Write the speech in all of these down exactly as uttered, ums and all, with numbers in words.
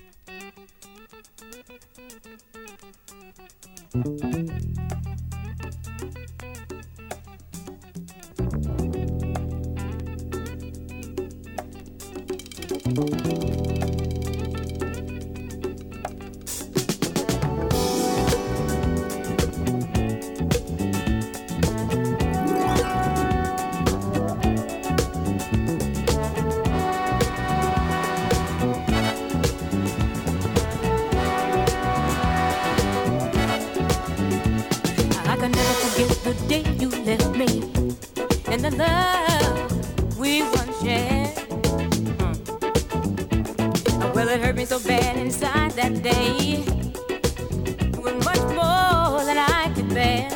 I can never forget the day you left me and the love we once shared. Mm. Well, it hurt me so bad inside that day. It was much more than I could bear.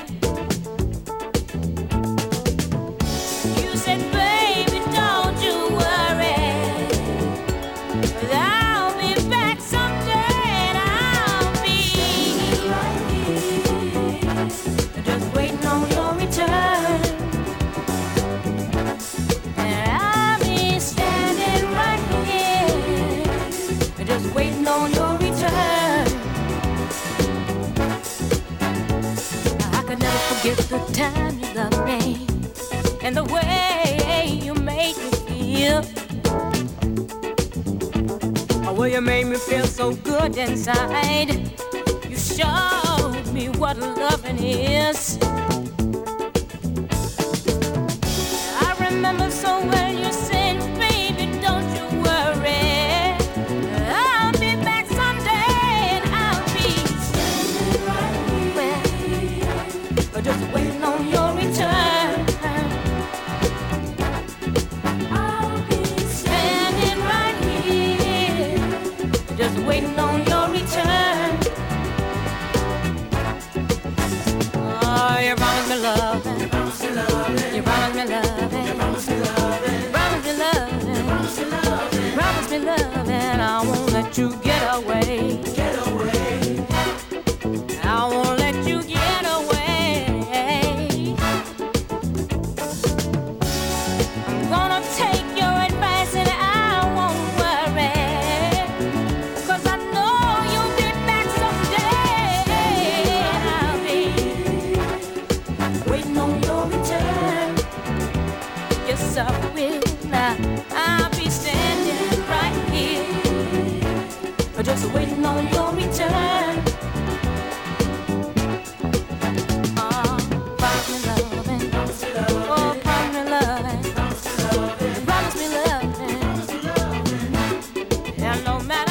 You said, baby, don't you worry, I'll be back someday, and I'll be just waiting on your return. And I'll be standing right here, just waiting on your return. I could never forget the time you loved me and the way you made me feel. Oh, well, you made me feel so good inside. You showed me what loving is. I remember so well you said, baby, don't you worry, I'll be back someday, and I'll be standing right here, just waiting on your return. I'll be standing right here, just waiting on your return. Oh, you promised me love, you promised me love, you promised me love, you promised me love, promised me love, promised me love, promised me love, and I won't let you get away, get away. I won't let you get away. I'm gonna take your advice and I won't worry, 'cause I know you'll be back someday, and I'll be waiting on your return. Yes, I will. Now I'll be standing right here, just waiting on your return. Oh, promise me loving, oh, promise me loving, promise me loving, and no matter